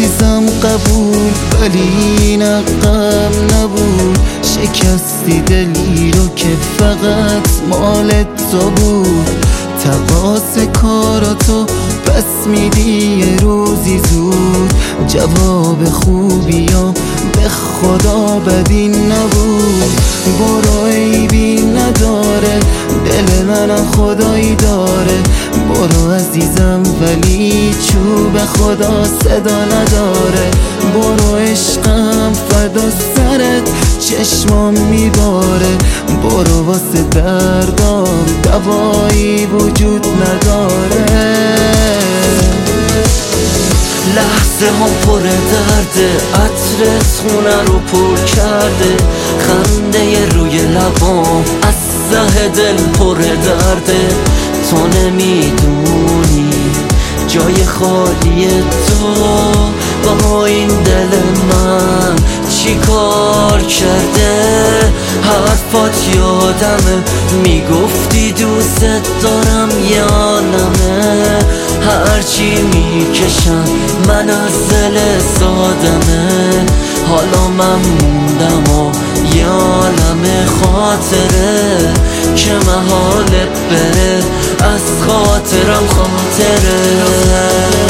عزیزم قبول، ولی این غم نبود. شکستی دلی رو که فقط مال تو بود. تقاص کاراتو پس میدی یه روزی زود. جواب خوبیام به خدا بدی نبود. برو عیبی نداره، دل من خدایی داره. برو عزیزم ولی چوب خدا صدا نداره. برو عشقم فدا سرت، چشمام میباره. برو واسه دردام دوایی وجود نداره. لحظه هم پر درده، عطرت خونه رو پر کرده. خنده روی لبام از ته دل پر درده. تو نمیدونی جای خالی تو با این دل من چی کار کرده. حرفات یادمه، میگفتی دوست دارم یا نمه. هرچی میکشم من از دل سادمه. حالا من موندم و یه عالم خاطره که محاله بره از خاطرم خاطره.